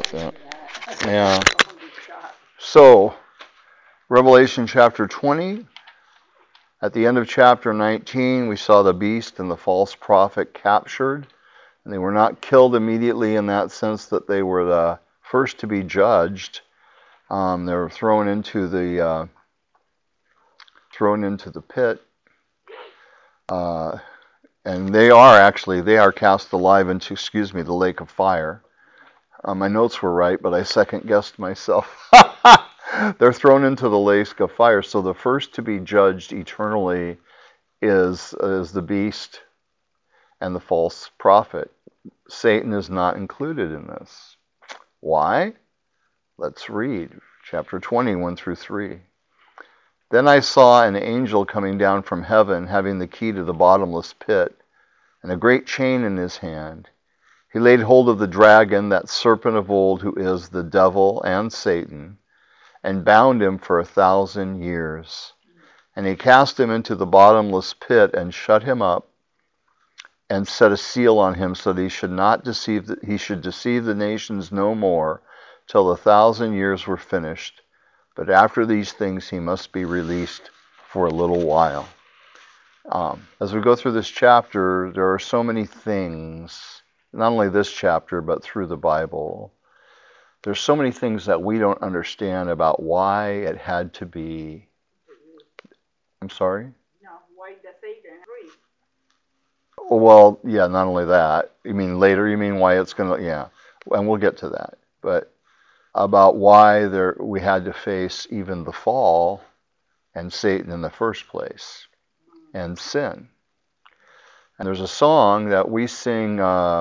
about that. Yeah. So, Revelation chapter 20. At the end of chapter 19, we saw the beast and the false prophet captured. And they were not killed immediately in that sense that they were the first to be judged. They were thrown into the pit. And they are cast alive into, the lake of fire. My notes were right, but I second guessed myself. They're thrown into the lake of fire. So the first to be judged eternally is the beast and the false prophet. Satan is not included in this. Why? Let's read chapter 20, 1 through 3. Then I saw an angel coming down from heaven, having the key to the bottomless pit, and a great chain in his hand. He laid hold of the dragon, that serpent of old, who is the devil and Satan, and bound him for 1,000 years. And he cast him into the bottomless pit and shut him up, and set a seal on him, so that he should deceive the nations no more, till the 1,000 years were finished. But after these things he must be released for a little while. As we go through this chapter, there are so many things, not only this chapter, but through the Bible. There's so many things that we don't understand about why it had to be. I'm sorry? No, why the Satan free? Well, yeah, not only that. You mean later? You mean why it's going to, yeah. And we'll get to that. But about why we had to face even the fall and Satan in the first place, and sin. And there's a song that we sing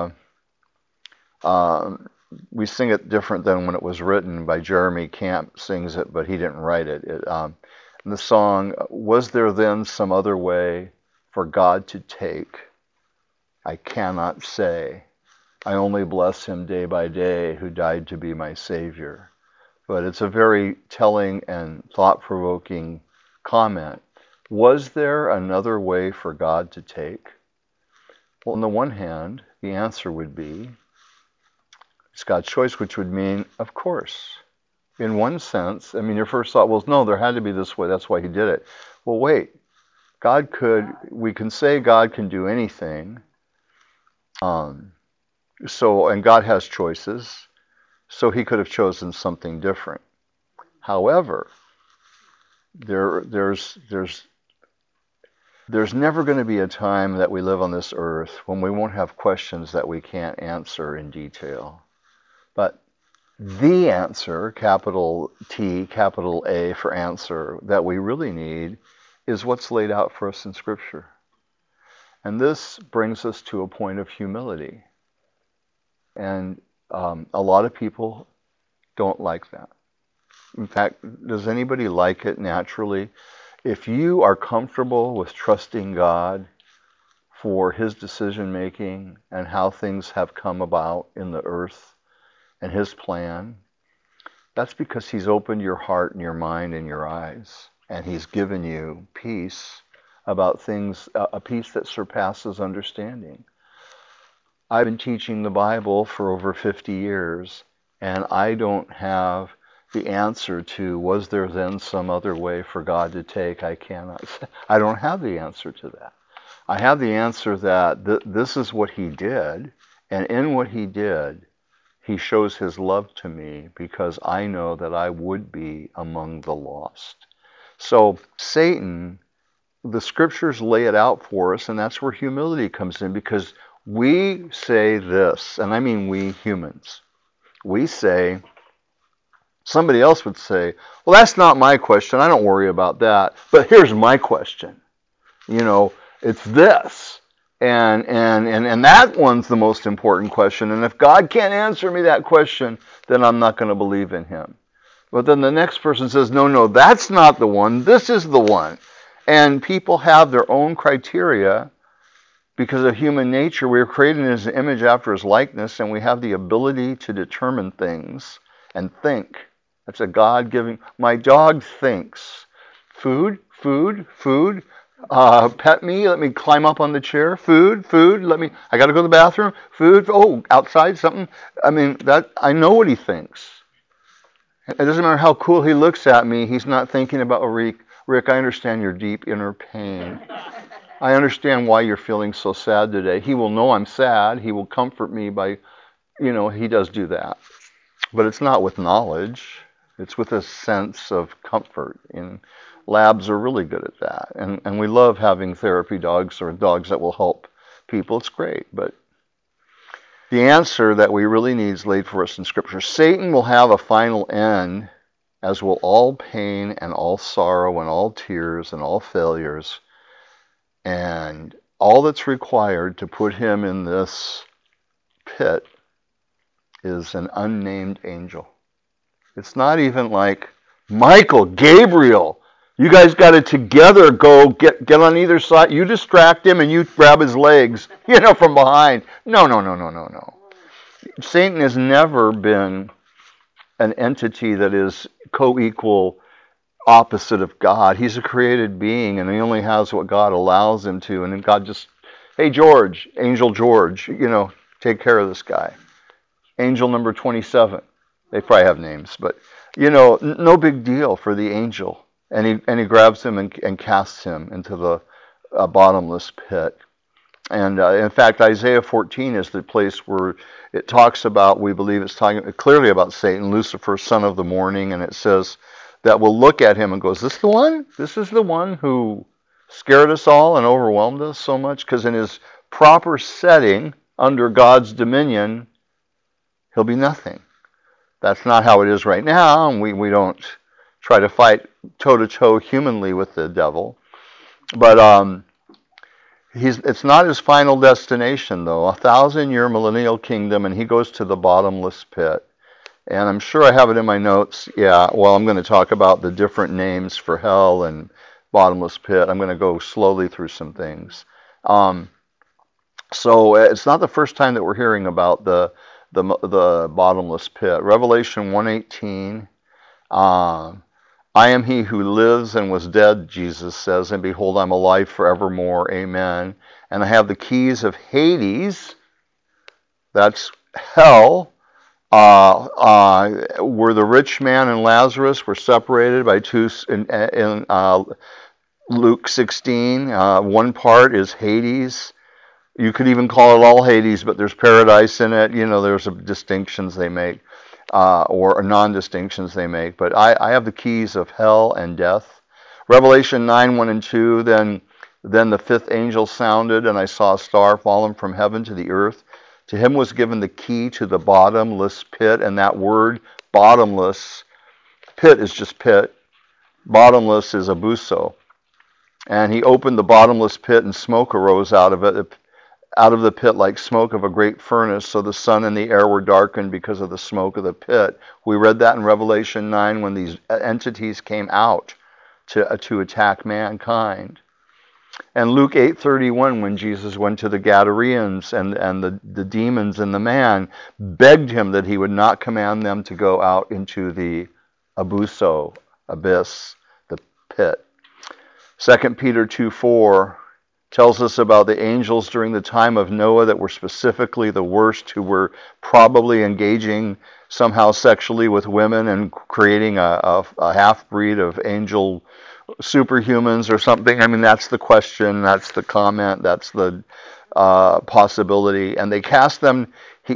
it different than when it was written. By Jeremy Camp sings it, but he didn't write it. And the song, was there then some other way for God to take? I cannot say. I only bless him day by day, who died to be my Savior. But it's a very telling and thought-provoking comment. Was there another way for God to take? Well, on the one hand, the answer would be it's God's choice, which would mean, of course. In one sense, I mean, your first thought was, no, there had to be this way. That's why he did it. Well, wait. We can say God can do anything. And God has choices. So he could have chosen something different. However, there's never going to be a time that we live on this earth when we won't have questions that we can't answer in detail. But the answer, capital T, capital A for answer, that we really need is what's laid out for us in Scripture. And this brings us to a point of humility. And a lot of people don't like that. In fact, does anybody like it naturally? If you are comfortable with trusting God for his decision making and how things have come about in the earth and his plan, that's because he's opened your heart and your mind and your eyes, and he's given you peace about things, a peace that surpasses understanding. I've been teaching the Bible for over 50 years, and I don't have the answer to, was there then some other way for God to take? I don't have the answer to that. I have the answer that this is what he did, and in what he did, he shows his love to me because I know that I would be among the lost. So Satan, the scriptures lay it out for us, and that's where humility comes in, because we say this, and I mean we humans. We say, somebody else would say, well, that's not my question. I don't worry about that. But here's my question. It's this. And that one's the most important question. And if God can't answer me that question, then I'm not going to believe in him. But then the next person says, no, that's not the one. This is the one. And people have their own criteria because of human nature. We were created in his image after his likeness, and we have the ability to determine things and think. That's a God-giving. My dog thinks. Food, food, food. Pet me, let me climb up on the chair. Food, I got to go to the bathroom. Food, oh, outside, something. I mean, that, I know what he thinks. It doesn't matter how cool he looks at me, he's not thinking about, oh, Rick, I understand your deep inner pain. I understand why you're feeling so sad today. He will know I'm sad. He will comfort me by, he does do that. But it's not with knowledge. It's with a sense of comfort. And labs are really good at that. And we love having therapy dogs or dogs that will help people. It's great. But the answer that we really need is laid for us in Scripture. Satan will have a final end, as will all pain and all sorrow and all tears and all failures. And all that's required to put him in this pit is an unnamed angel. It's not even like, Michael, Gabriel, you guys got it together, go get on either side. You distract him and you grab his legs, from behind. No. Satan has never been an entity that is co-equal opposite of God. He's a created being, and he only has what God allows him to. And then God just, hey, George, Angel George, take care of this guy. Angel number 27. They probably have names, but, no big deal for the angel. And he grabs him and casts him into the bottomless pit. And in fact, Isaiah 14 is the place where it talks about, we believe it's talking clearly about Satan, Lucifer, son of the morning, and it says that we'll look at him and go, is this the one? This is the one who scared us all and overwhelmed us so much? Because in his proper setting, under God's dominion, he'll be nothing. That's not how it is right now, and we don't try to fight toe-to-toe humanly with the devil. But it's not his final destination, though. 1,000-year millennial kingdom, and he goes to the bottomless pit. And I'm sure I have it in my notes. Yeah, well, I'm going to talk about the different names for hell and bottomless pit. I'm going to go slowly through some things. So it's not the first time that we're hearing about the bottomless pit. Revelation 1:18. I am he who lives and was dead, Jesus says, and behold, I'm alive forevermore. Amen. And I have the keys of Hades. That's hell. Where the rich man and Lazarus were separated by two in Luke 16. One part is Hades. You could even call it all Hades, but there's paradise in it. There's distinctions they make, or non-distinctions they make. But I have the keys of hell and death. Revelation 9:1 and 2. Then the fifth angel sounded, and I saw a star fallen from heaven to the earth. To him was given the key to the bottomless pit, and that word bottomless, pit is just pit. Bottomless is abuso. And he opened the bottomless pit, and smoke arose out of it, out of the pit like smoke of a great furnace. So the sun and the air were darkened because of the smoke of the pit. We read that in Revelation 9 when these entities came out to attack mankind. And Luke 8:31, when Jesus went to the Gadareans and the demons and the man begged him that he would not command them to go out into the abuso, abyss, the pit. 2 Peter 2:4 tells us about the angels during the time of Noah that were specifically the worst, who were probably engaging somehow sexually with women and creating a half-breed of angel superhumans or something. I mean, that's the question, that's the comment, that's the possibility. And they cast them,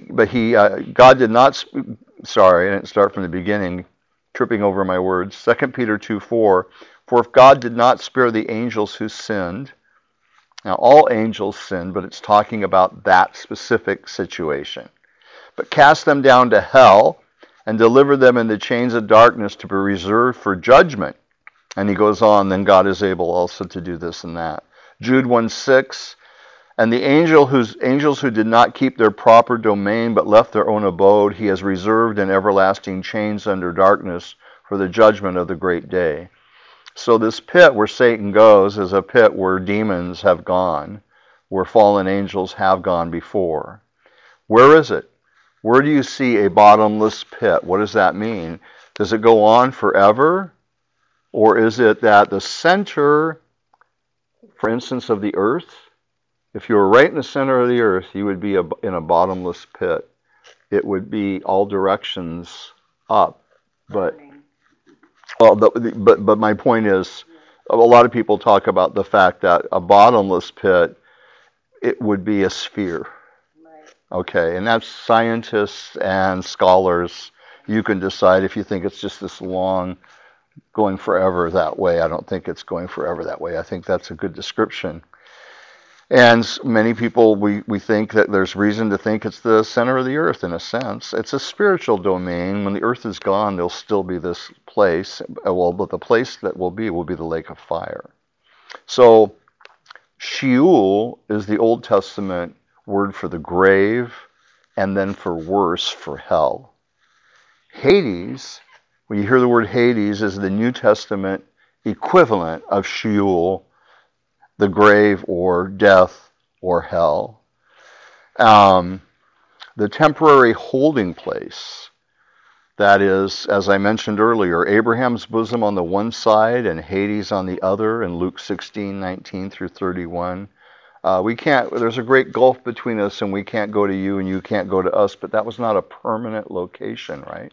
God did not, sorry, I didn't start from the beginning, tripping over my words. 2 Peter 2:4, for if God did not spare the angels who sinned, now all angels sin, but it's talking about that specific situation, but cast them down to hell and delivered them in the chains of darkness to be reserved for judgment. And he goes on, then God is able also to do this and that. Jude 1:6, and the angels who did not keep their proper domain but left their own abode, he has reserved in everlasting chains under darkness for the judgment of the great day. So this pit where Satan goes is a pit where demons have gone, where fallen angels have gone before. Where is it? Where do you see a bottomless pit? What does that mean? Does it go on forever? Or is it that the center for instance, of the earth, if you were right in the center of the earth, you would be in a bottomless pit. It would be all directions up. But but my point is, a lot of people talk about the fact that a bottomless pit, it would be a sphere. Okay, and that's scientists and scholars. You can decide if you think it's just this long, going forever that way. I don't think it's going forever that way. I think that's a good description. And many people, we think that there's reason to think it's the center of the earth in a sense. It's a spiritual domain. When the earth is gone, there'll still be this place. Well, but the place that will be the lake of fire. So Sheol is the Old Testament word for the grave, and then for worse, for hell. Hades, when you hear the word Hades, is the New Testament equivalent of Sheol, the grave or death or hell. The temporary holding place, that is, as I mentioned earlier, Abraham's bosom on the one side and Hades on the other in Luke 16:19 through 31. There's a great gulf between us, and we can't go to you and you can't go to us, but that was not a permanent location, right?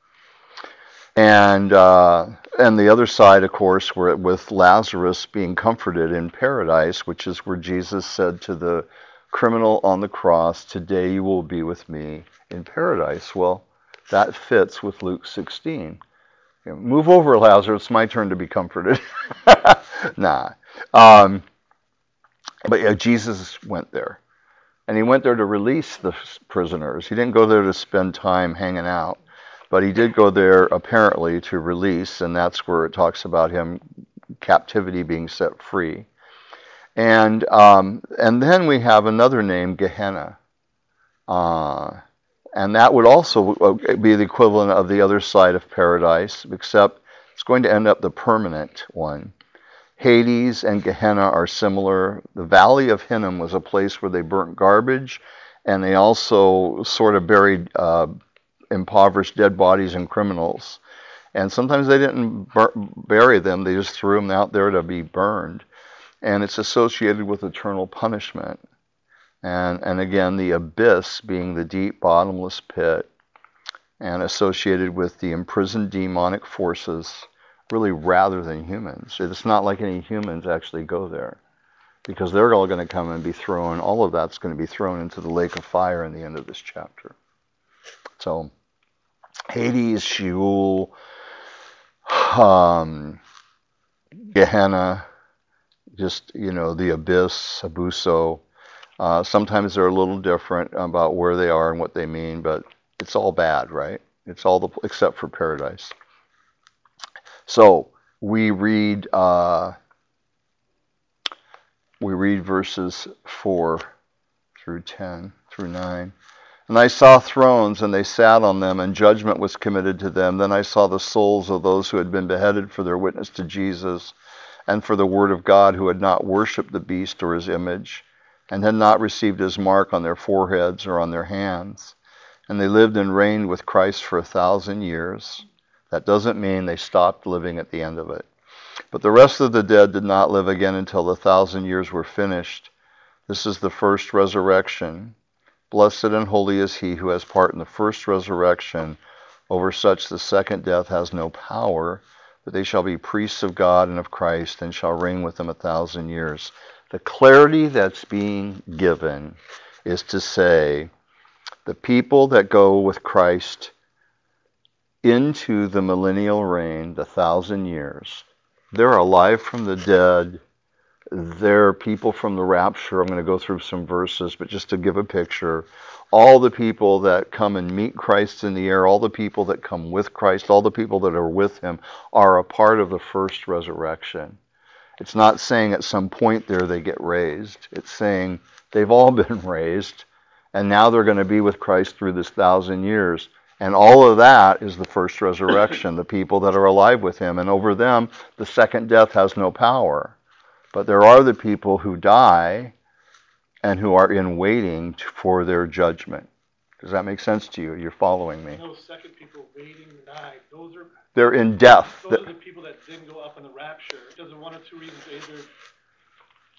And the other side, of course, were with Lazarus being comforted in paradise, which is where Jesus said to the criminal on the cross, "Today you will be with me in paradise." Well, that fits with Luke 16. Move over, Lazarus. It's my turn to be comforted. Nah. But yeah, Jesus went there. And he went there to release the prisoners. He didn't go there to spend time hanging out. But he did go there apparently to release, and that's where it talks about him captivity being set free. And then we have another name, Gehenna, and that would also be the equivalent of the other side of paradise, except it's going to end up the permanent one. Hades and Gehenna are similar. The Valley of Hinnom was a place where they burnt garbage, and they also sort of buried impoverished dead bodies and criminals. And sometimes they didn't bury them, they just threw them out there to be burned. And it's associated with eternal punishment. And again, the abyss being the deep bottomless pit, and associated with the imprisoned demonic forces, really rather than humans. It's not like any humans actually go there, because they're all going to come and be thrown, all of that's going to be thrown into the lake of fire in the end of this chapter. So Hades, Sheol, Gehenna, just, the abyss, Abuso. Sometimes they're a little different about where they are and what they mean, but it's all bad, right? It's all except for paradise. So we read verses 4 through 10 through 9. And I saw thrones, and they sat on them, and judgment was committed to them. Then I saw the souls of those who had been beheaded for their witness to Jesus and for the word of God, who had not worshipped the beast or his image, and had not received his mark on their foreheads or on their hands. And they lived and reigned with Christ for 1,000 years. That doesn't mean they stopped living at the end of it. But the rest of the dead did not live again until the 1,000 years were finished. This is the first resurrection. Blessed and holy is he who has part in the first resurrection. Over such the second death has no power, but they shall be priests of God and of Christ, and shall reign with him 1,000 years. The clarity that's being given is to say, the people that go with Christ into the millennial reign, the 1,000 years, they're alive from the dead. They're people from the rapture. I'm going to go through some verses, but just to give a picture, all the people that come and meet Christ in the air, all the people that come with Christ, all the people that are with him are a part of the first resurrection. It's not saying at some point there they get raised. It's saying they've all been raised, and now they're going to be with Christ through this 1,000 years. And all of that is the first resurrection, the people that are alive with him. And over them, the second death has no power. But there are the people who die and who are in waiting for their judgment. Does that make sense to you? You're following me? Those second people waiting to die, they're in death. Those are the people that didn't go up in the rapture. Because of one of two reasons. Either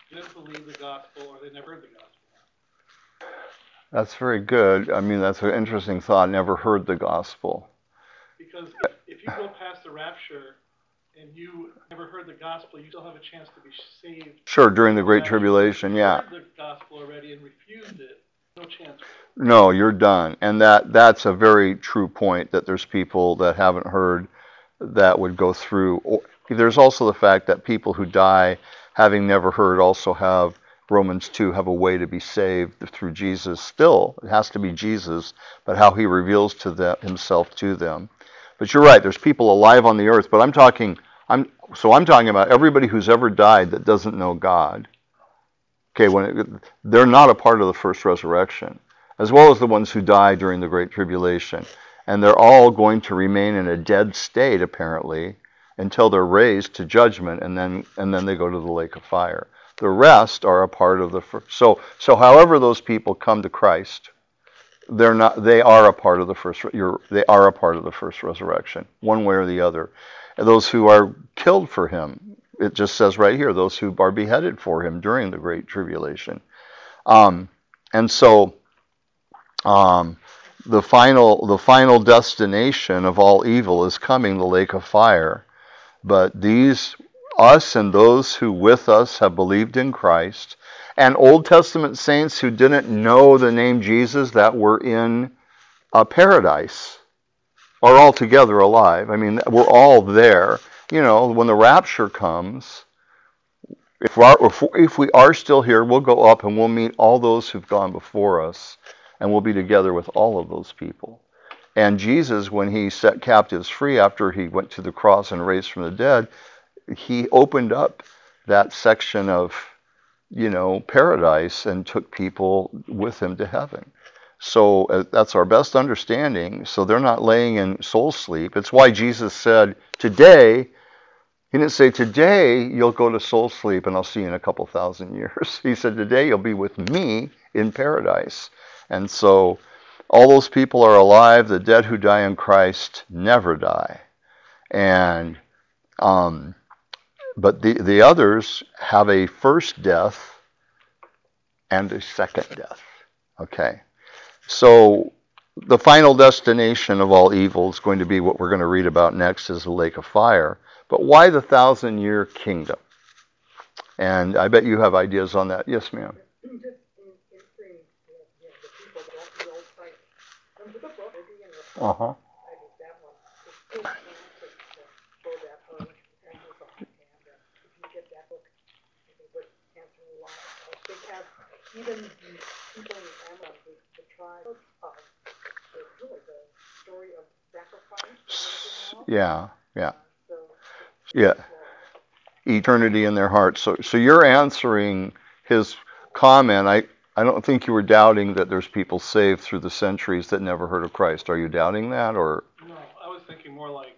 didn't believe the gospel or they never heard the gospel. That's very good. I mean, that's an interesting thought. Never heard the gospel. Because if you go past the rapture and you never heard the gospel, you still have a chance to be saved. Sure, during the Great Tribulation, yeah. If you heard the gospel already and refused it, no chance. No, you're done. And that's a very true point, that there's people that haven't heard that would go through. There's also the fact that people who die having never heard also have, Romans 2, have a way to be saved through Jesus. Still, it has to be Jesus, but how he reveals to them, himself to them. But you're right, there's people alive on the earth, but I'm talking about everybody who's ever died that doesn't know God. Okay, they're not a part of the first resurrection, as well as the ones who die during the Great Tribulation. And they're all going to remain in a dead state, apparently, until they're raised to judgment, and then they go to the lake of fire. The rest are a part of the first. So however those people come to Christ, they are a part of the first resurrection, one way or the other. And those who are killed for him, it just says right here, those who are beheaded for him during the Great Tribulation. And so the final destination of all evil is coming, the lake of fire. But us and those who with us have believed in Christ, and Old Testament saints who didn't know the name Jesus that were in paradise, are all together alive. I mean, we're all there. You know, when the rapture comes, if we are still here, we'll go up and we'll meet all those who've gone before us, and we'll be together with all of those people. And Jesus, when he set captives free after he went to the cross and raised from the dead, he opened up that section of, paradise and took people with him to heaven. So that's our best understanding. So they're not laying in soul sleep. It's why Jesus said, today, he didn't say, today you'll go to soul sleep and I'll see you in a couple thousand years. He said, today you'll be with me in paradise. And so all those people are alive. The dead who die in Christ never die. And but the others have a first death and a second death. Okay. So the final destination of all evil is going to be what we're going to read about next, is the lake of fire. But why the 1,000-year kingdom? And I bet you have ideas on that. Yes, ma'am. Uh-huh. Even the people in Ammon, the tribe of really the story of sacrifice. Yeah. Yeah. Eternity in their hearts. So you're answering his comment. I don't think you were doubting that there's people saved through the centuries that never heard of Christ. Are you doubting that, or? No, I was thinking more like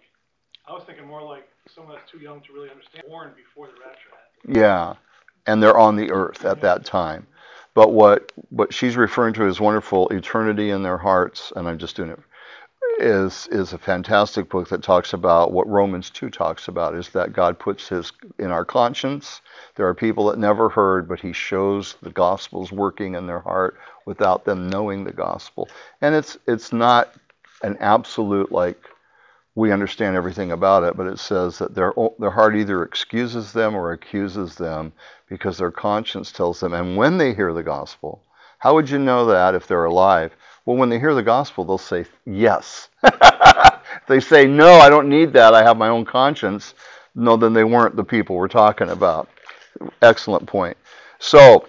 someone that's too young to really understand, born before the rapture happened. Yeah, and they're on the earth at that time. But what she's referring to is wonderful eternity in their hearts, and I'm just doing it, is a fantastic book that talks about what Romans 2 talks about, is that God puts his in our conscience. There are people that never heard, but he shows the gospel's working in their heart without them knowing the gospel. And it's not an absolute, like, we understand everything about it, but it says that their heart either excuses them or accuses them because their conscience tells them. And when they hear the gospel, how would you know that if they're alive? Well, when they hear the gospel, they'll say yes. If they say, no, I don't need that, I have my own conscience, no, then they weren't the people we're talking about. Excellent point. So,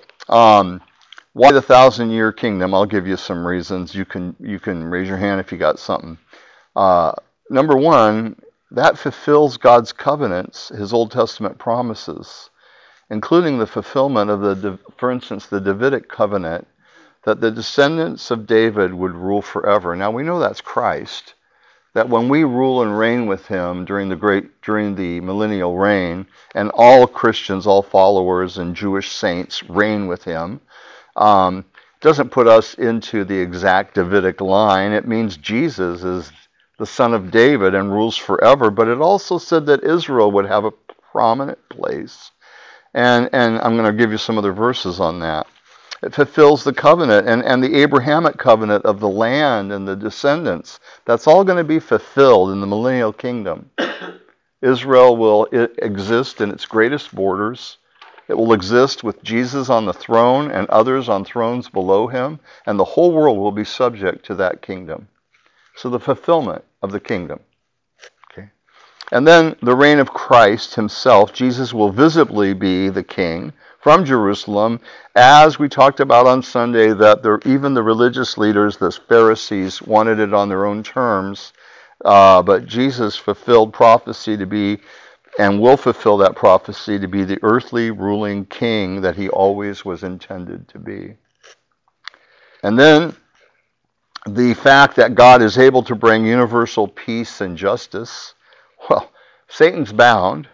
why the 1,000-year kingdom? I'll give you some reasons. You can raise your hand if you got something. Number one, that fulfills God's covenants, his Old Testament promises, including the fulfillment of for instance, the Davidic covenant, that the descendants of David would rule forever. Now we know that's Christ, that when we rule and reign with him during the millennial reign, and all Christians, all followers and Jewish saints reign with him, doesn't put us into the exact Davidic line. It means Jesus is the son of David and rules forever, but it also said that Israel would have a prominent place. And I'm going to give you some other verses on that. It fulfills the covenant and the Abrahamic covenant of the land and the descendants. That's all going to be fulfilled in the millennial kingdom. Israel will exist in its greatest borders. It will exist with Jesus on the throne and others on thrones below him, and the whole world will be subject to that kingdom. So the fulfillment of the kingdom. Okay. And then the reign of Christ himself. Jesus will visibly be the king from Jerusalem, as we talked about on Sunday, that even the religious leaders, the Pharisees, wanted it on their own terms. But Jesus fulfilled prophecy to be, and will fulfill that prophecy to be, the earthly ruling king that he always was intended to be. And then the fact that God is able to bring universal peace and justice. Well, Satan's bound.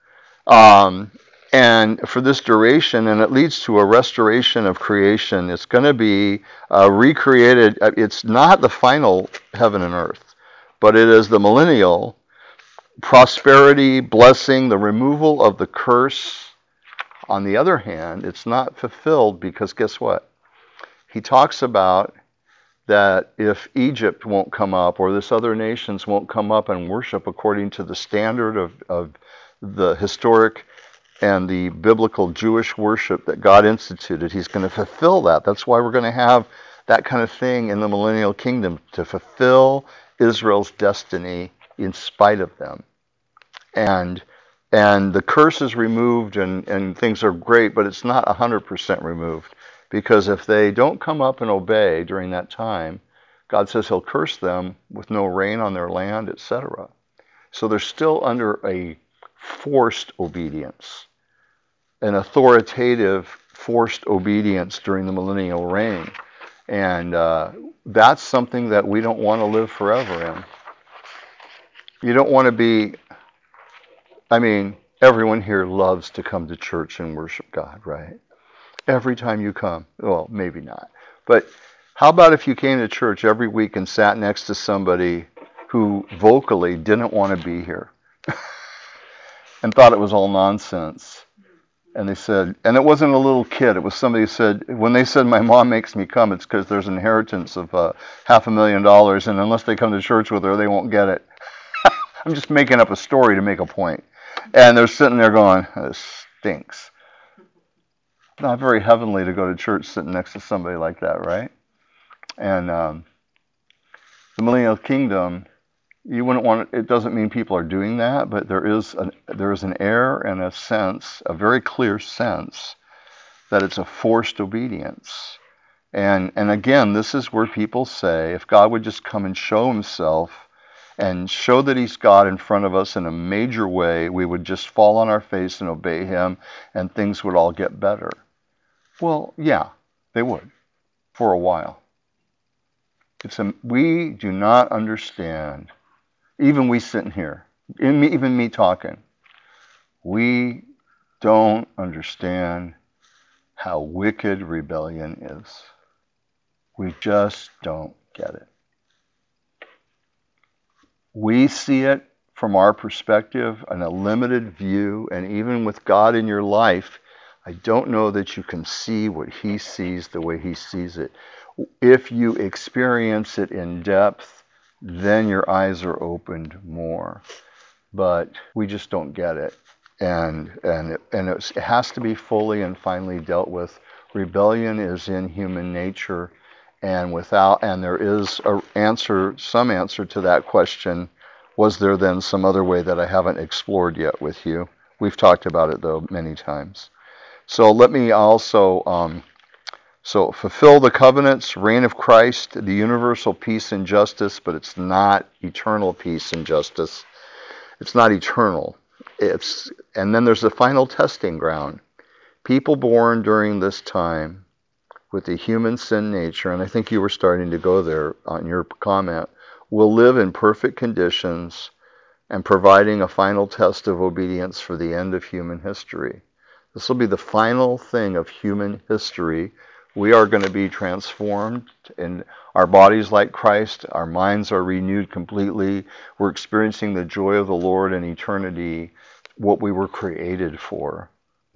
And for this duration, and it leads to a restoration of creation. It's going to be recreated. It's not the final heaven and earth, but it is the millennial prosperity, blessing, the removal of the curse. On the other hand, it's not fulfilled because guess what? He talks about that if Egypt won't come up or this other nations won't come up and worship according to the standard of the historic and the biblical Jewish worship that God instituted, he's going to fulfill that. That's why we're going to have that kind of thing in the millennial kingdom, to fulfill Israel's destiny in spite of them. And the curse is removed and things are great, but it's not 100% removed. Because if they don't come up and obey during that time, God says he'll curse them with no rain on their land, etc. So they're still under a forced obedience, an authoritative forced obedience during the millennial reign. And that's something that we don't want to live forever in. You don't want to be, everyone here loves to come to church and worship God, right? Every time you come. Well, maybe not. But how about if you came to church every week and sat next to somebody who vocally didn't want to be here and thought it was all nonsense? And they said, and it wasn't a little kid, it was somebody who said, when they said my mom makes me come, it's because there's an inheritance of $500,000, and unless they come to church with her, they won't get it. I'm just making up a story to make a point. And they're sitting there going, this stinks. Not very heavenly to go to church sitting next to somebody like that, right? And the millennial kingdom, you wouldn't want it. It doesn't mean people are doing that, but there is an air and a sense, a very clear sense, that it's a forced obedience. And again, this is where people say, if God would just come and show himself and show that he's God in front of us in a major way, we would just fall on our face and obey him, and things would all get better. Well, yeah, they would, for a while. We do not understand, even we sitting here, even me talking, we don't understand how wicked rebellion is. We just don't get it. We see it from our perspective in a limited view, and even with God in your life, I don't know that you can see what he sees the way he sees it. If you experience it in depth, then your eyes are opened more. But we just don't get it. And it has to be fully and finally dealt with. Rebellion is in human nature, and there is some answer to that question. Was there then some other way that I haven't explored yet with you? We've talked about it though many times. So let me also fulfill the covenants, reign of Christ, the universal peace and justice, but it's not eternal peace and justice. It's not eternal. And then there's the final testing ground. People born during this time with the human sin nature, and I think you were starting to go there on your comment, will live in perfect conditions and providing a final test of obedience for the end of human history. This will be the final thing of human history. We are going to be transformed in our bodies like Christ. Our minds are renewed completely. We're experiencing the joy of the Lord in eternity, what we were created for,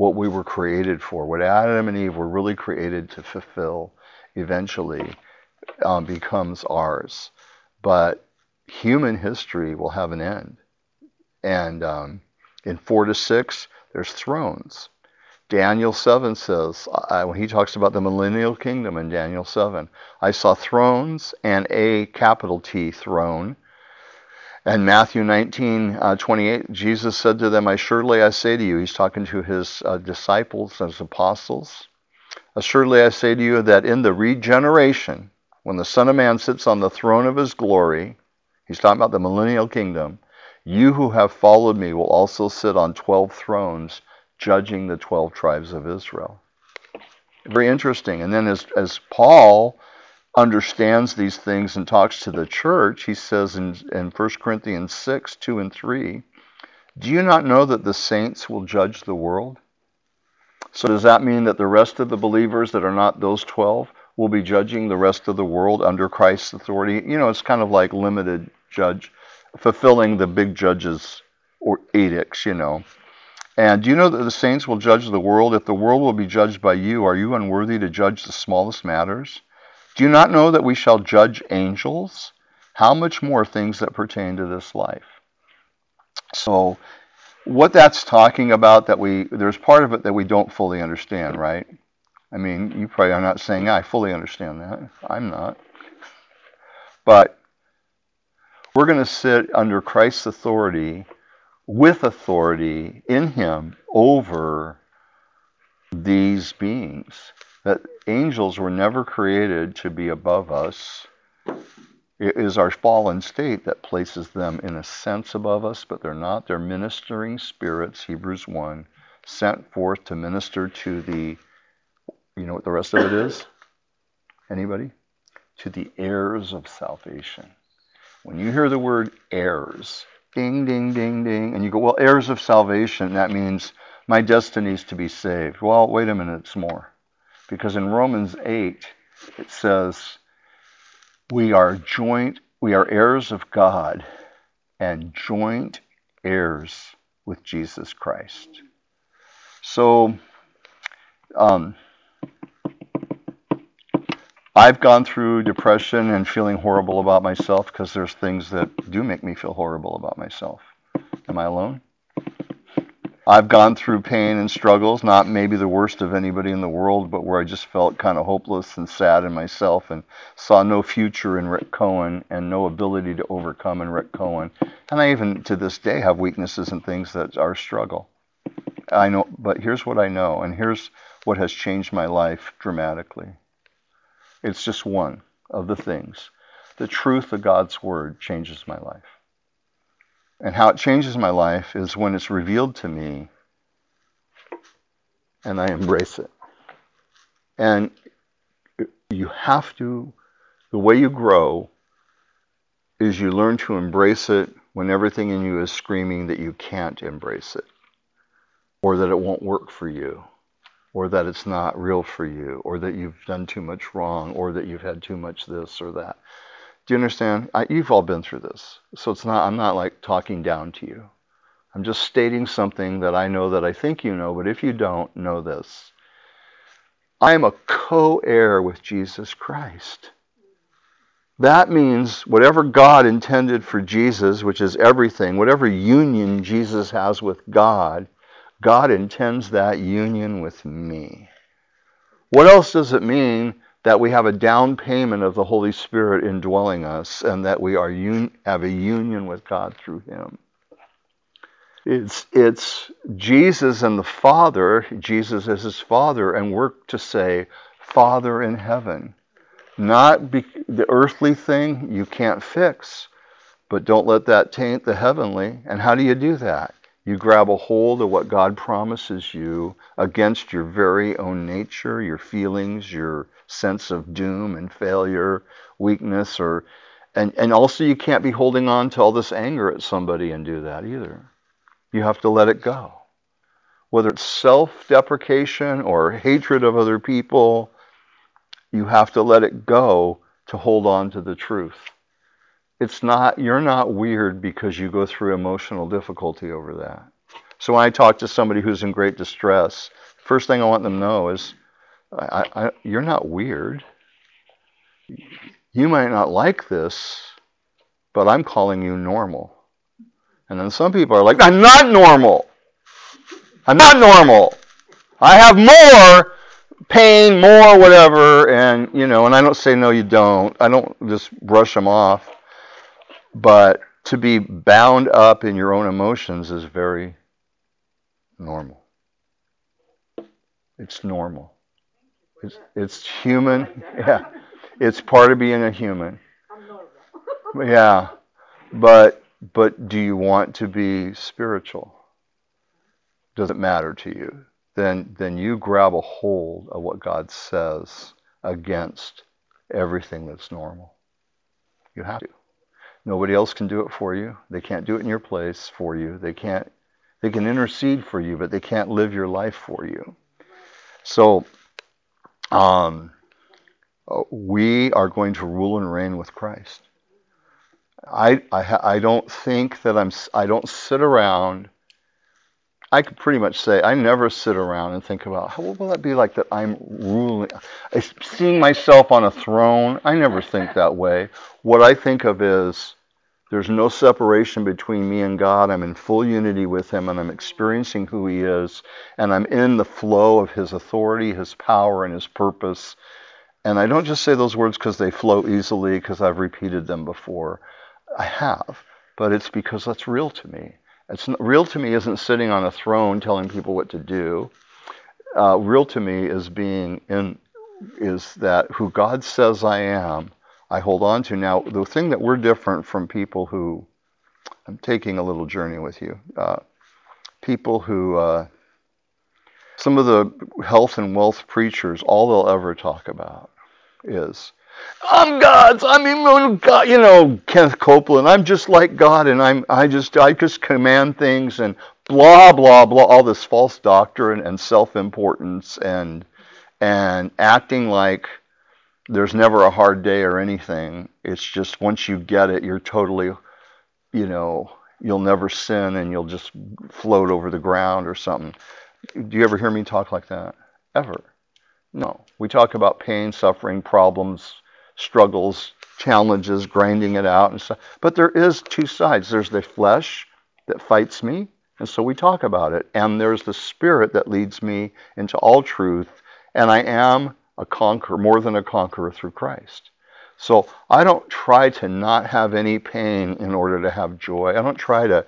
what we were created for, what Adam and Eve were really created to fulfill eventually becomes ours. But human history will have an end. And in 4 to 6, there's thrones. Daniel 7 says, when he talks about the millennial kingdom in Daniel 7, I saw thrones and a capital T throne. And Matthew 19:28, Jesus said to them, Assuredly I say to you, he's talking to his disciples, his apostles, assuredly I say to you that in the regeneration, when the Son of Man sits on the throne of his glory, he's talking about the millennial kingdom, you who have followed me will also sit on 12 thrones, judging the 12 tribes of Israel. Very interesting. And then as Paul understands these things and talks to the church, he says in 1 Corinthians 6, 2 and 3, do you not know that the saints will judge the world? So does that mean that the rest of the believers that are not those 12 will be judging the rest of the world under Christ's authority? You know, it's kind of like limited judge, fulfilling the big judge's or edicts, you know. And do you know that the saints will judge the world? If the world will be judged by you, are you unworthy to judge the smallest matters? Do you not know that we shall judge angels? How much more things that pertain to this life? So what that's talking about, there's part of it that we don't fully understand, right? I mean, you probably are not saying, I fully understand that. I'm not. But we're going to sit under Christ's authority, with authority in him over these beings. That angels were never created to be above us. It is our fallen state that places them in a sense above us, but they're not. They're ministering spirits, Hebrews 1, sent forth to minister to the, you know what the rest of it is? Anybody? To the heirs of salvation. When you hear the word heirs, ding, ding, ding, ding, and you go, well, heirs of salvation, that means my destiny is to be saved. Well, wait a minute, it's more. Because in Romans 8, it says, we are heirs of God and joint heirs with Jesus Christ. So, I've gone through depression and feeling horrible about myself because there's things that do make me feel horrible about myself. Am I alone? I've gone through pain and struggles, not maybe the worst of anybody in the world, but where I just felt kind of hopeless and sad in myself and saw no future in Rick Cohen and no ability to overcome in Rick Cohen. And I even to this day have weaknesses and things that are a struggle. I know, but here's what I know, and here's what has changed my life dramatically. It's just one of the things. The truth of God's word changes my life. And how it changes my life is when it's revealed to me and I embrace it. And you have to, the way you grow is you learn to embrace it when everything in you is screaming that you can't embrace it, or that it won't work for you, or that it's not real for you, or that you've done too much wrong, or that you've had too much this or that. Do you understand? You've all been through this. So I'm not like talking down to you. I'm just stating something that I know that I think you know, but if you don't, know this. I am a co-heir with Jesus Christ. That means whatever God intended for Jesus, which is everything, whatever union Jesus has with God, God intends that union with me. What else does it mean that we have a down payment of the Holy Spirit indwelling us and that we have a union with God through him? It's Jesus and the Father. Jesus is his Father, and we're to say, Father in heaven. Not the earthly thing you can't fix, but don't let that taint the heavenly. And how do you do that? You grab a hold of what God promises you against your very own nature, your feelings, your sense of doom and failure, weakness, and also you can't be holding on to all this anger at somebody and do that either. You have to let it go. Whether it's self-deprecation or hatred of other people, you have to let it go to hold on to the truth. You're not weird because you go through emotional difficulty over that. So when I talk to somebody who's in great distress, first thing I want them to know is, you're not weird. You might not like this, but I'm calling you normal. And then some people are like, I'm not normal. I'm not normal. I have more pain, more whatever, and and I don't say no, you don't. I don't just brush them off. But to be bound up in your own emotions is very normal. It's normal. It's human. Yeah. It's part of being a human. I'm normal. Yeah. But do you want to be spiritual? Does it matter to you? Then you grab a hold of what God says against everything that's normal. You have to. Nobody else can do it for you. They can't do it in your place for you. They can intercede for you, but they can't live your life for you. So we are going to rule and reign with Christ. I don't think that I don't sit around. I could pretty much say I never sit around and think about what will that be like that I'm ruling, seeing myself on a throne. I never think that way. What I think of is there's no separation between me and God. I'm in full unity with Him, and I'm experiencing who He is, and I'm in the flow of His authority, His power, and His purpose. And I don't just say those words because they flow easily, because I've repeated them before. I have, but it's because that's real to me. It's real to me isn't sitting on a throne telling people what to do. Real to me is is that who God says I am, I hold on to. Now, the thing that we're different from people who, I'm taking a little journey with you, people who, some of the health and wealth preachers, all they'll ever talk about is, I'm God's, God, Kenneth Copeland, I'm just like God, and I just command things, and blah, blah, blah, all this false doctrine and self-importance and acting like there's never a hard day or anything. It's just once you get it, you're totally, you'll never sin and you'll just float over the ground or something. Do you ever hear me talk like that? Ever? No. We talk about pain, suffering, problems, struggles, challenges, grinding it out and stuff. But there is two sides. There's the flesh that fights me, and so we talk about it. And there's the spirit that leads me into all truth, and I am a conqueror, more than a conqueror through Christ. So I don't try to not have any pain in order to have joy. I don't try to...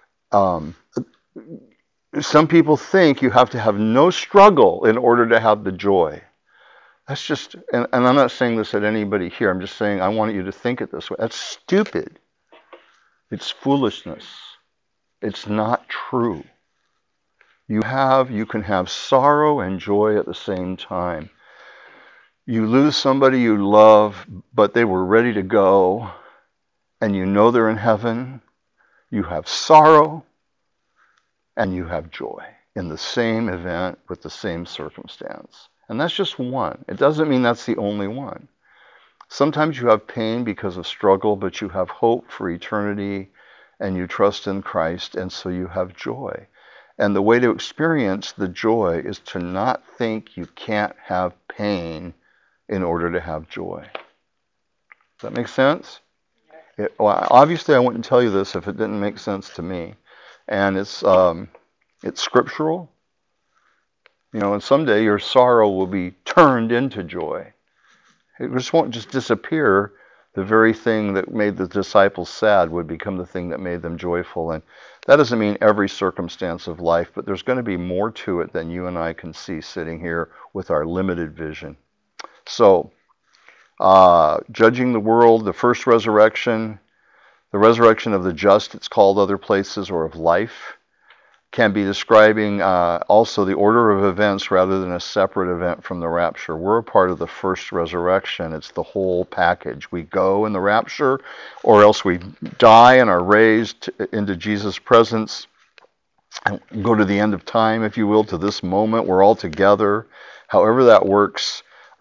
some people think you have to have no struggle in order to have the joy. That's just, and I'm not saying this at anybody here, I'm just saying I want you to think it this way. That's stupid. It's foolishness. It's not true. You can have sorrow and joy at the same time. You lose somebody you love, but they were ready to go, and you know they're in heaven. You have sorrow, and you have joy in the same event with the same circumstance. And that's just one. It doesn't mean that's the only one. Sometimes you have pain because of struggle, but you have hope for eternity, and you trust in Christ, and so you have joy. And the way to experience the joy is to not think you can't have pain in order to have joy. Does that make sense? Well, obviously I wouldn't tell you this if it didn't make sense to me. And it's scriptural. And someday your sorrow will be turned into joy. It just won't just disappear. The very thing that made the disciples sad would become the thing that made them joyful. And that doesn't mean every circumstance of life, but there's going to be more to it than you and I can see sitting here with our limited vision. So, judging the world, the first resurrection, the resurrection of the just, it's called other places, or of life, can be describing also the order of events rather than a separate event from the rapture. We're a part of the first resurrection. It's the whole package. We go in the rapture, or else we die and are raised into Jesus' presence and go to the end of time, if you will, to this moment. We're all together, however that works.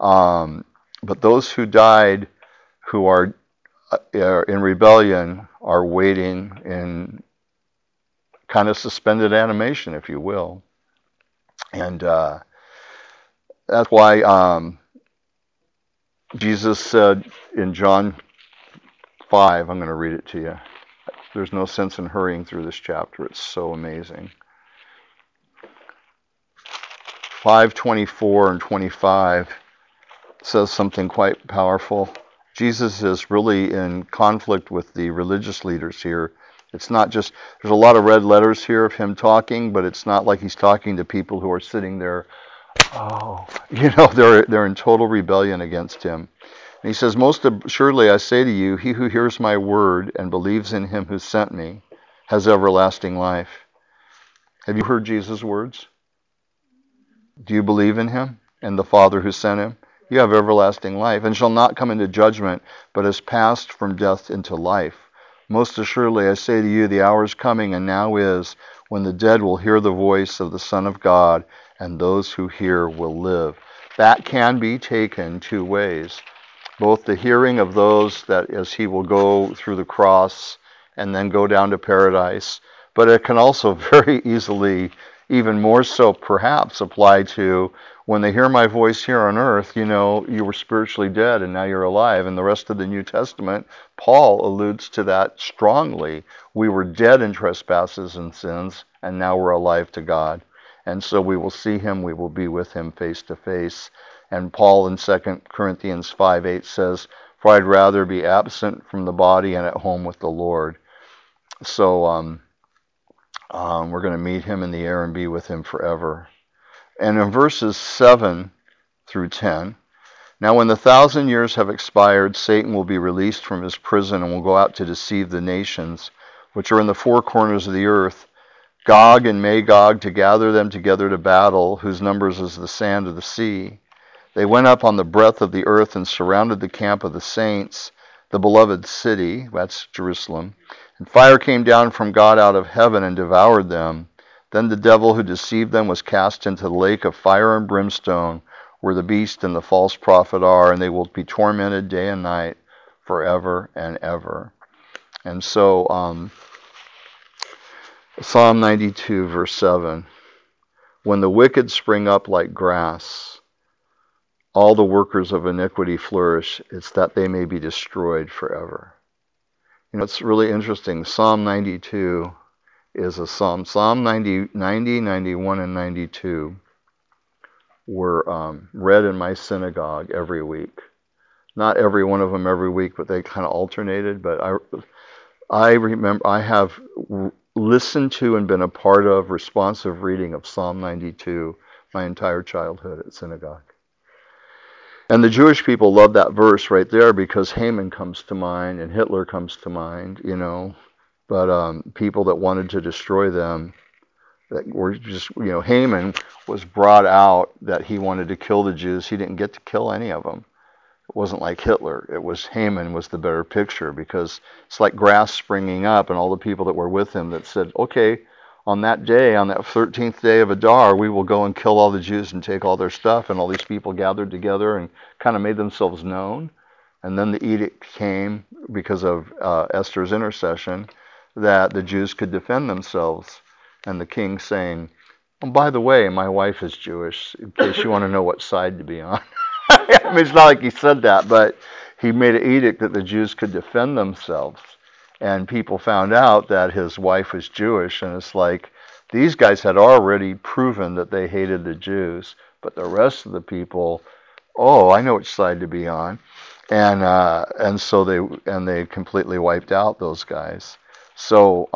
But those who died, who are in rebellion, are waiting in kind of suspended animation, if you will. And that's why Jesus said in John 5, I'm going to read it to you. There's no sense in hurrying through this chapter. It's so amazing. 5:24 and 25 says something quite powerful. Jesus is really in conflict with the religious leaders here. It's not just, there's a lot of red letters here of him talking, but it's not like he's talking to people who are sitting there, they're in total rebellion against him. And he says, most assuredly I say to you, he who hears my word and believes in him who sent me has everlasting life. Have you heard Jesus' words? Do you believe in him and the Father who sent him? You have everlasting life, and shall not come into judgment, but has passed from death into life. Most assuredly I say to you, the hour is coming, and now is, when the dead will hear the voice of the Son of God, and those who hear will live. That can be taken two ways. Both the hearing of those that as he will go through the cross and then go down to paradise, but it can also very easily, even more so perhaps, apply to when they hear my voice here on earth, you were spiritually dead and now you're alive. And the rest of the New Testament, Paul alludes to that strongly. We were dead in trespasses and sins, and now we're alive to God. And so we will see him, we will be with him face to face. And Paul in 2 Corinthians 5:8 says, for I'd rather be absent from the body and at home with the Lord. So we're going to meet him in the air and be with him forever. And in verses 7 through 10, now when the 1,000 years have expired, Satan will be released from his prison and will go out to deceive the nations, which are in the four corners of the earth, Gog and Magog, to gather them together to battle, whose numbers is the sand of the sea. They went up on the breadth of the earth and surrounded the camp of the saints, the beloved city, that's Jerusalem. And fire came down from God out of heaven and devoured them. Then the devil who deceived them was cast into the lake of fire and brimstone, where the beast and the false prophet are, and they will be tormented day and night forever and ever. And so, Psalm 92, verse 7, when the wicked spring up like grass, all the workers of iniquity flourish, it's that they may be destroyed forever. It's really interesting. Psalm 92 is a psalm. Psalm 90, 91, and 92 were read in my synagogue every week. Not every one of them every week, but they kind of alternated. But I remember I have listened to and been a part of responsive reading of Psalm 92 my entire childhood at synagogue. And the Jewish people love that verse right there because Haman comes to mind and Hitler comes to mind, But people that wanted to destroy them, that were just, Haman was brought out that he wanted to kill the Jews. He didn't get to kill any of them. It wasn't like Hitler. It was Haman was the better picture because it's like grass springing up, and all the people that were with him that said, okay, on that day, on that 13th day of Adar, we will go and kill all the Jews and take all their stuff. And all these people gathered together and kind of made themselves known. And then the edict came because of Esther's intercession that the Jews could defend themselves. And the king saying, oh, by the way, my wife is Jewish, in case you want to know what side to be on. I mean, it's not like he said that, but he made an edict that the Jews could defend themselves. And people found out that his wife was Jewish, and it's like these guys had already proven that they hated the Jews, but the rest of the people, I know which side to be on, and so they completely wiped out those guys. So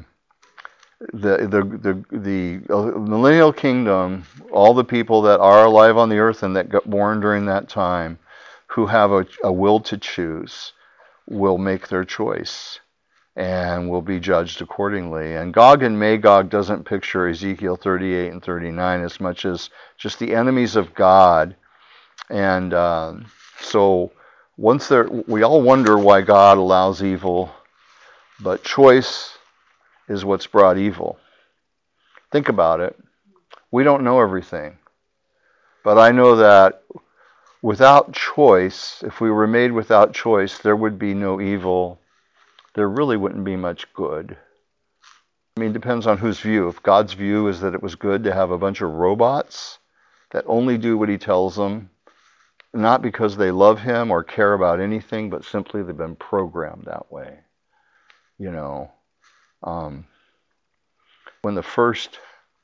the millennial kingdom, all the people that are alive on the earth and that got born during that time, who have a will to choose, will make their choice and will be judged accordingly. And Gog and Magog doesn't picture Ezekiel 38 and 39 as much as just the enemies of God. And so we all wonder why God allows evil, but choice is what's brought evil. Think about it. We don't know everything. But I know that without choice, if we were made without choice, there would be no evil. There really wouldn't be much good. I mean, it depends on whose view. If God's view is that it was good to have a bunch of robots that only do what he tells them, not because they love him or care about anything, but simply they've been programmed that way. You know, um, when the first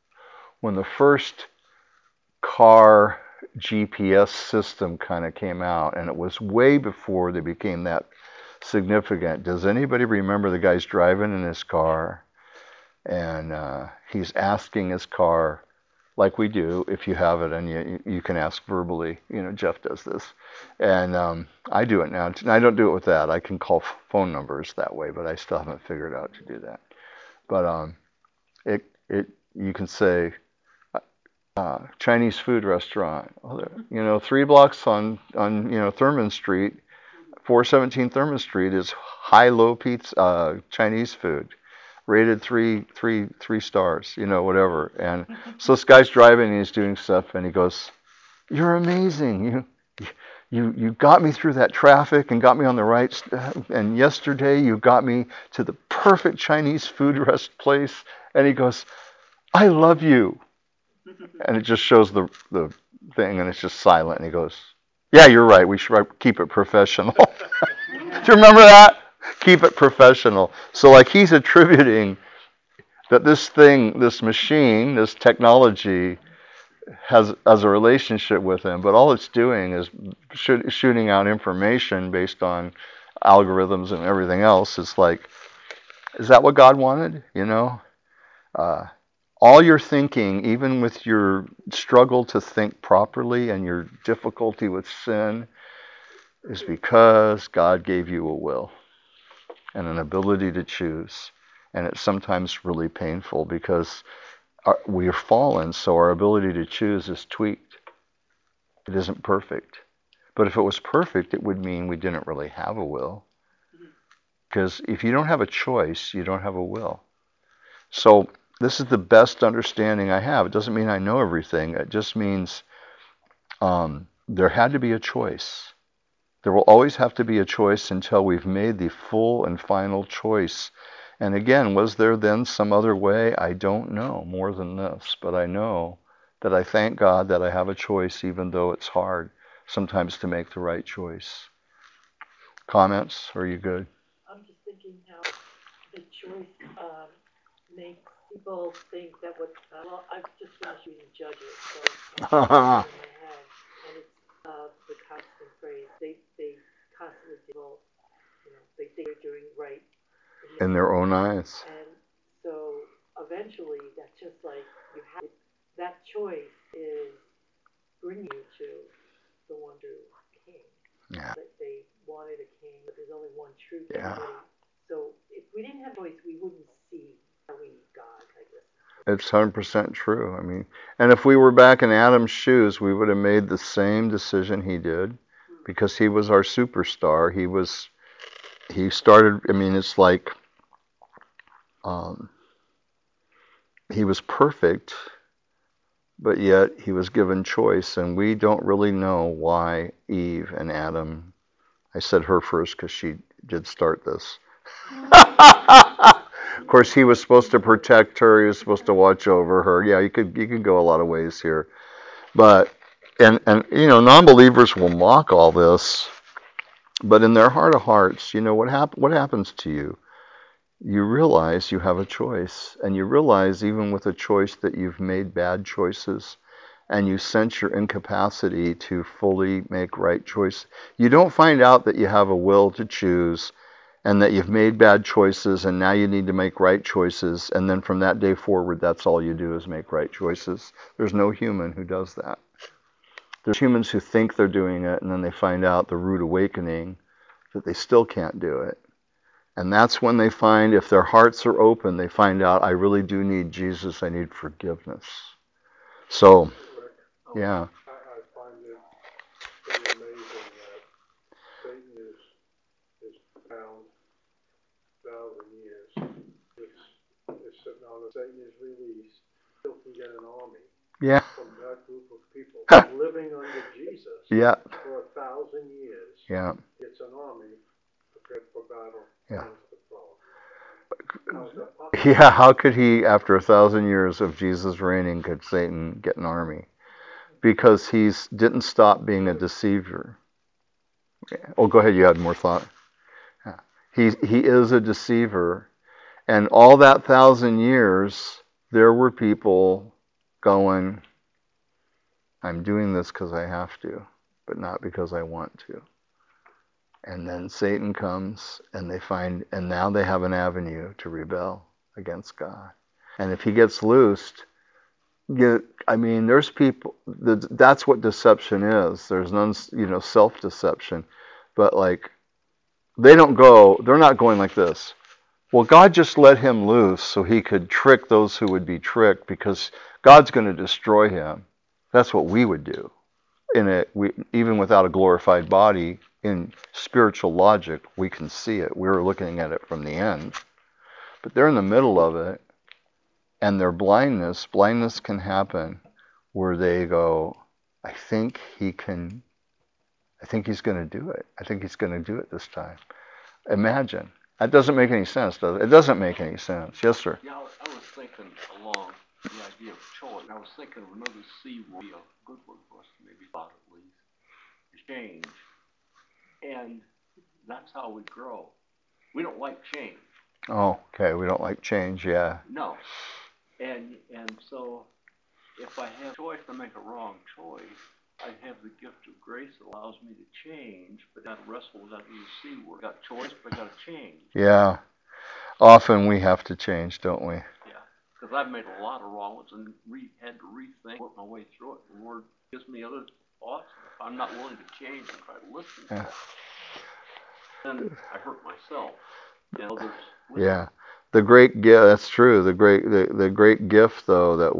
car GPS system kind of came out, and it was way before they became that significant. Does anybody remember the guy's driving in his car, and he's asking his car, like we do, if you have it, and you can ask verbally. You know, Jeff does this, and I do it now. And I don't do it with that. I can call phone numbers that way, but I still haven't figured out to do that. But it you can say Chinese food restaurant. You know, 3 blocks on Thurman Street, 417 Thurman Street is high-low pizza Chinese food, rated three stars. You know, whatever. And so this guy's driving and he's doing stuff, and he goes, "You're amazing. You got me through that traffic and got me on the right and yesterday you got me to the perfect Chinese food rest place." And he goes, "I love you." And it just shows the thing, and it's just silent. And he goes, "Yeah, you're right. We should keep it professional." Do you remember that? Keep it professional. So like he's attributing that this machine, this technology has a relationship with him, but all it's doing is shooting out information based on algorithms and everything else. It's like, is that what God wanted? You know? All your thinking, even with your struggle to think properly and your difficulty with sin, is because God gave you a will and an ability to choose. And it's sometimes really painful because we are fallen, so our ability to choose is tweaked. It isn't perfect. But if it was perfect, it would mean we didn't really have a will. Because if you don't have a choice, you don't have a will. So this is the best understanding I have. It doesn't mean I know everything. It just means there had to be a choice. There will always have to be a choice until we've made the full and final choice. And again, was there then some other way? I don't know more than this. But I know that I thank God that I have a choice, even though it's hard sometimes to make the right choice. Comments? Are you good? I'm just thinking how the choice makes people think that what, well, I've just finished reading Judges, so it's in my head, and it's the constant phrase. They constantly people, they think they're doing right In their own eyes. And so eventually, that's just like you have that choice is bringing you to the one true king. Yeah. That they wanted a king, but there's only one true king. Yeah. So if we didn't have choice, we wouldn't see how we need God, I guess. It's 100% true. I mean, and if we were back in Adam's shoes, we would have made the same decision he did, because he was our superstar. He started, I mean, it's like he was perfect, but yet he was given choice, and we don't really know why Eve and Adam, I said her first because she did start this. Of course, he was supposed to protect her. He was supposed to watch over her. Yeah, you could go a lot of ways here, but and non-believers will mock all this, but in their heart of hearts, what happens to you? You realize you have a choice, and you realize even with a choice that you've made bad choices, and you sense your incapacity to fully make right choice. You don't find out that you have a will to choose and that you've made bad choices and now you need to make right choices, and then from that day forward, that's all you do is make right choices. There's no human who does that. There's humans who think they're doing it, and then they find out the rude awakening that they still can't do it. And that's when they find, if their hearts are open, they find out, I really do need Jesus. I need forgiveness. So, yeah. I find it pretty amazing that Satan is bound 1,000 years. It's sitting on it. Satan is released. Still can get an army. Yeah. From that group of people living under Jesus. Yeah. For 1,000 years. Yeah. It's an army prepared for battle. Yeah. How is that possible? Yeah, how could he, after 1,000 years of Jesus reigning, could Satan get an army? Because he's didn't stop being a deceiver. Oh, go ahead. You had more thought. Yeah. He is a deceiver, and all that 1,000 years, there were people going, "I'm doing this because I have to, but not because I want to." And then Satan comes, and and now they have an avenue to rebel against God. And if he gets loosed, there's people. That's what deception is. There's none, self-deception, but like they're not going like this. Well, God just let him loose so he could trick those who would be tricked, because God's going to destroy him. That's what we would do. Even without a glorified body, in spiritual logic, we can see it. We're looking at it from the end. But they're in the middle of it, and their blindness can happen where they go, I think he's going to do it. I think he's going to do it this time. Imagine. That doesn't make any sense, does it? It doesn't make any sense. Yes, sir. Yeah, I was thinking along the idea of choice. I was thinking of another C would be a good one for us to maybe thought at least. Change. And that's how we grow. We don't like change. Oh, okay. We don't like change, yeah. No. And so if I have a choice to make a wrong choice, I have the gift of grace that allows me to change, but not wrestle with that little C word. I got choice, but I got to change. Yeah. Often we have to change, don't we? Yeah. Because I've made a lot of wrong ones and had to rethink, work my way through it. The Lord gives me other thoughts. If I'm not willing to change and try to listen to it, then I hurt myself and others. Yeah. The great gift, that's true. The great gift, though, that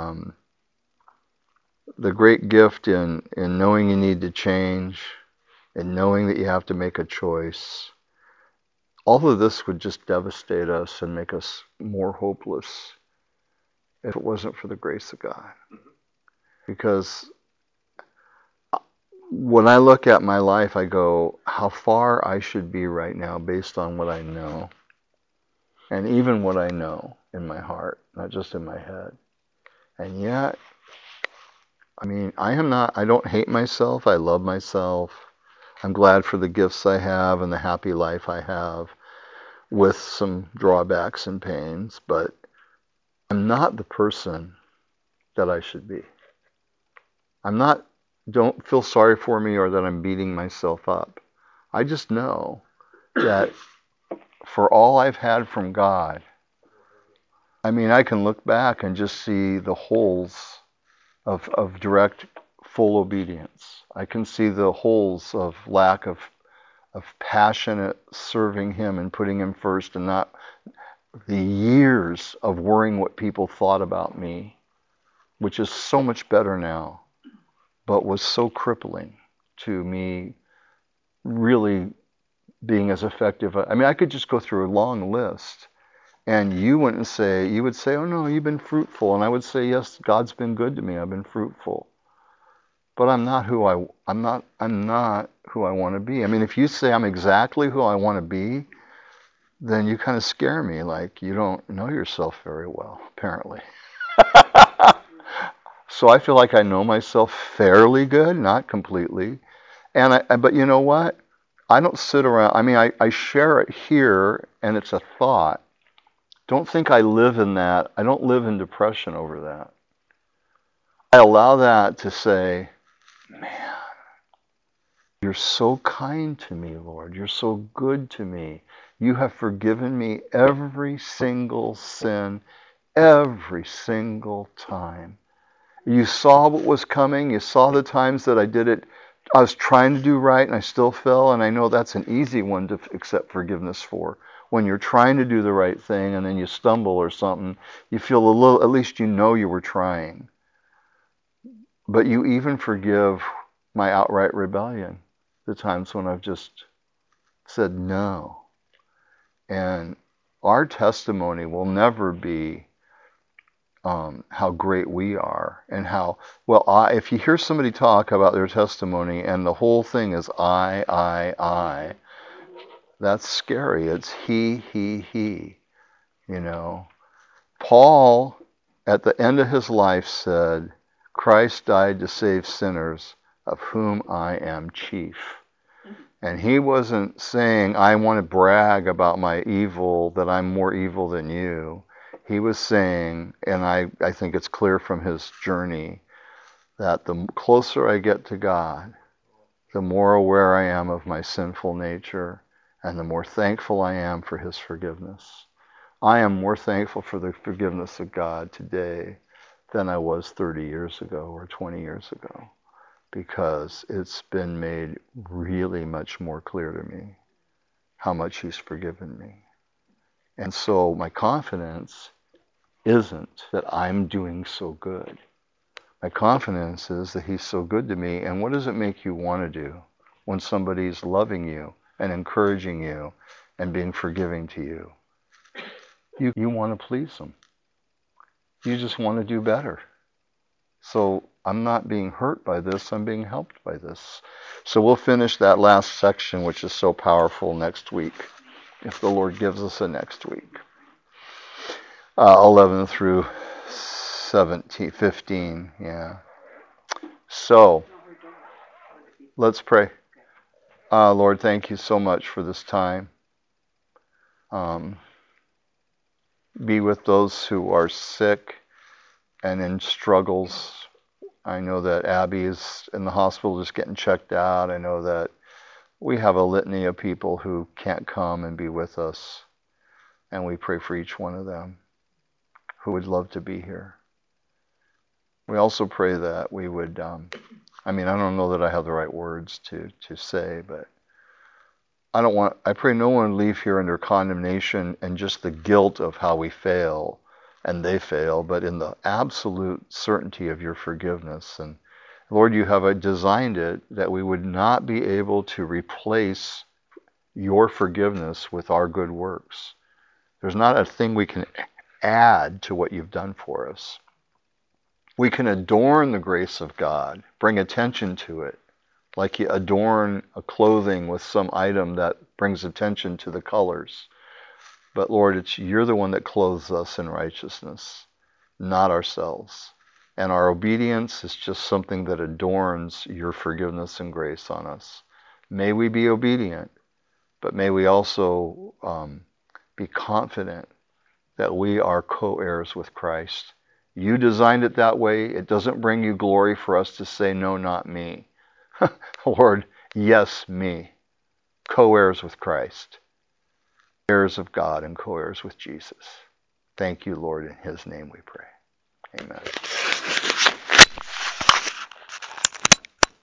the great gift in knowing you need to change and knowing that you have to make a choice, all of this would just devastate us and make us more hopeless if it wasn't for the grace of God. Because when I look at my life, I go, how far I should be right now based on what I know. And even what I know in my heart, not just in my head. And yet, I don't hate myself. I love myself. I'm glad for the gifts I have and the happy life I have, with some drawbacks and pains, but I'm not the person that I should be. Don't feel sorry for me or that I'm beating myself up. I just know that for all I've had from God, I can look back and just see the holes of direct, full obedience. I can see the holes of lack of passionate serving Him and putting Him first, and not the years of worrying what people thought about me, which is so much better now, but was so crippling to me really being as effective. I could just go through a long list, and you would say, oh no, you've been fruitful. And I would say, yes, God's been good to me. I've been fruitful. But I'm not who I want to be. If you say I'm exactly who I want to be, then you kind of scare me, like you don't know yourself very well, apparently. So I feel like I know myself fairly good, not completely. But you know what? I don't sit around, I share it here, and it's a thought. Don't think I live in that. I don't live in depression over that. I allow that to say, man, you're so kind to me, Lord. You're so good to me. You have forgiven me every single sin, every single time. You saw what was coming. You saw the times that I did it. I was trying to do right and I still fell, and I know that's an easy one to accept forgiveness for. When you're trying to do the right thing and then you stumble or something, you feel a little, at least you know you were trying. But you even forgive my outright rebellion, the times when I've just said no. And our testimony will never be how great we are and how, if you hear somebody talk about their testimony and the whole thing is I, that's scary. It's he. You know, Paul, at the end of his life, said, Christ died to save sinners, of whom I am chief. And he wasn't saying, I want to brag about my evil, that I'm more evil than you. He was saying, and I think it's clear from his journey, that the closer I get to God, the more aware I am of my sinful nature, and the more thankful I am for his forgiveness. I am more thankful for the forgiveness of God today than I was 30 years ago or 20 years ago, because it's been made really much more clear to me how much he's forgiven me. And so my confidence isn't that I'm doing so good. My confidence is that he's so good to me. And what does it make you want to do when somebody's loving you and encouraging you and being forgiving to you? You want to please them. You just want to do better. So I'm not being hurt by this, I'm being helped by this. So we'll finish that last section, which is so powerful, next week, if the Lord gives us a next week. 11 through 15, yeah. So, let's pray. Lord, thank you so much for this time. Be with those who are sick and in struggles. I know that Abby is in the hospital just getting checked out. I know that we have a litany of people who can't come and be with us. And we pray for each one of them who would love to be here. We also pray that we would, I don't know that I have the right words to say, but I pray no one leave here under condemnation and just the guilt of how we fail and they fail, but in the absolute certainty of your forgiveness. And Lord, you have designed it that we would not be able to replace your forgiveness with our good works. There's not a thing we can add to what you've done for us. We can adorn the grace of God, bring attention to it, like you adorn a clothing with some item that brings attention to the colors. But Lord, you're the one that clothes us in righteousness, not ourselves. And our obedience is just something that adorns your forgiveness and grace on us. May we be obedient, but may we also be confident that we are co-heirs with Christ. You designed it that way. It doesn't bring you glory for us to say, no, not me. Lord, yes, me. Co-heirs with Christ. Heirs of God and co-heirs with Jesus. Thank you, Lord. In his name we pray. Amen.